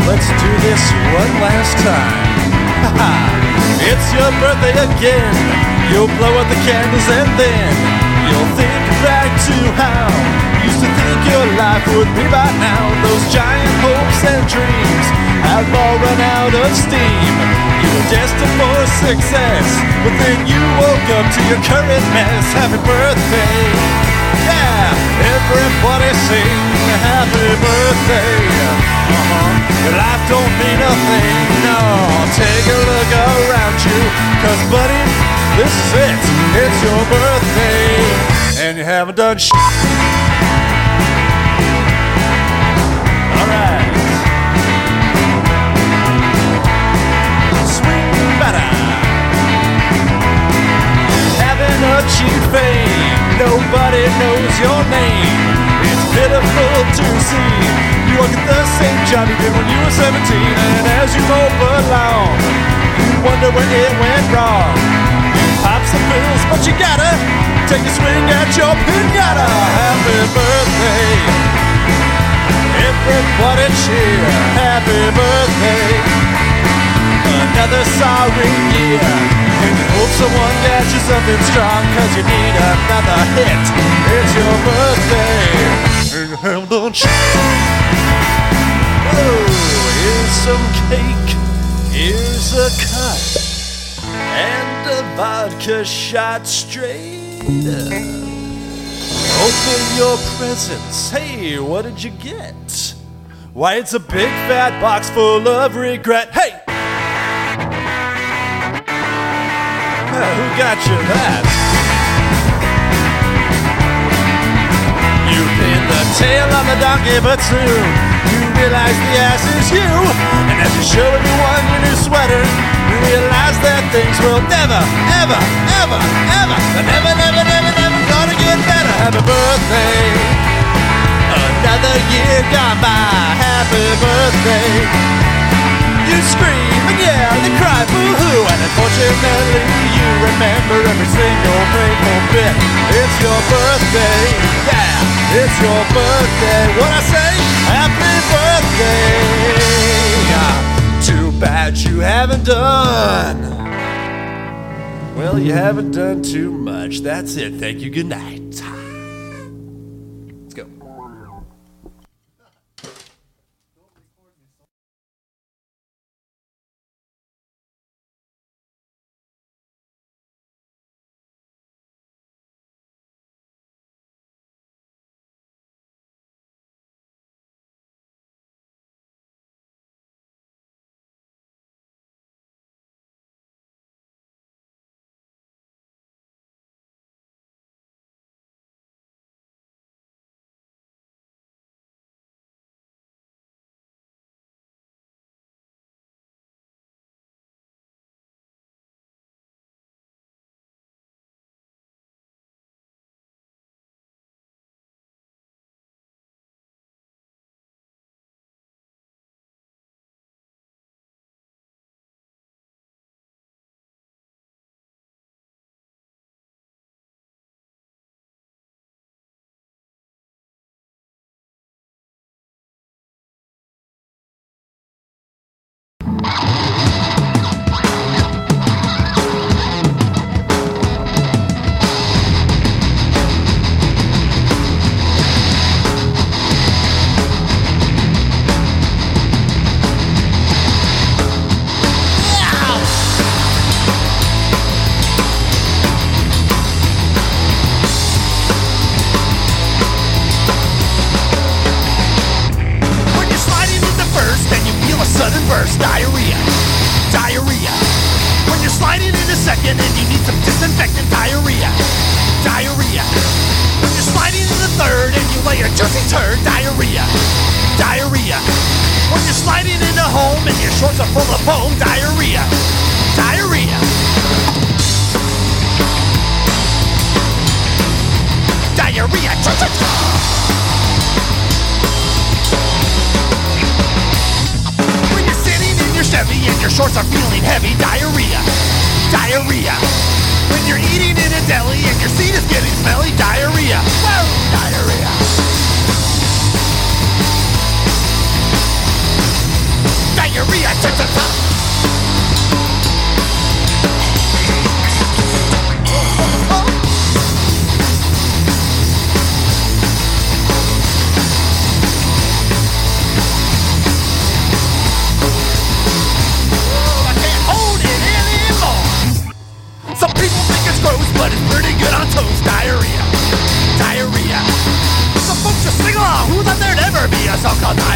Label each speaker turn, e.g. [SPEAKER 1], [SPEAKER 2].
[SPEAKER 1] let's do this one last time. It's your birthday again. You'll blow out the candles and then you'll think back to how you used to think your life would be by now. Those giant hopes and dreams have all run out of steam. You were destined for success, but then you woke up to your current mess. Happy birthday, yeah, everybody sing happy birthday. Your life don't mean a thing, no. Take a look around you, cause buddy, this is it. It's your birthday, and you haven't done shit. Alright. Swing better. Haven't achieved fame, nobody knows your name. It's pitiful to see you work at the same job you did when you were 17, and as you mope along, you wonder where it went wrong. You pop some pills, but you gotta take a swing at your pinata. Happy birthday, everybody cheer. Happy birthday, another sorry year. And you hope someone gets you something strong, cause you need another hit. It's your birthday, and you haven't done shit. Oh, here's some cake, here's a cut, and a vodka shot straight up. Open your presents, hey, what did you get? Why, it's a big fat box full of regret, hey! Who got you that? You pinned the tail on the donkey, but soon you realize the ass is you. And as you show everyone your new sweater, you realize that things will never, ever, ever, ever, never, never, never, never gonna get better. Happy birthday, another year gone by. Happy birthday. You scream and yell and cry boo-hoo, and unfortunately you remember every single painful bit. It's your birthday, yeah, it's your birthday. What I say? Happy birthday. Too bad you haven't done. Well, you haven't done too much. That's it. Thank you. Good night. Let's go.
[SPEAKER 2] spit on toast, diarrhea. Diarrhea. So folks just sing along, who thought there'd ever be a song called diarrhea?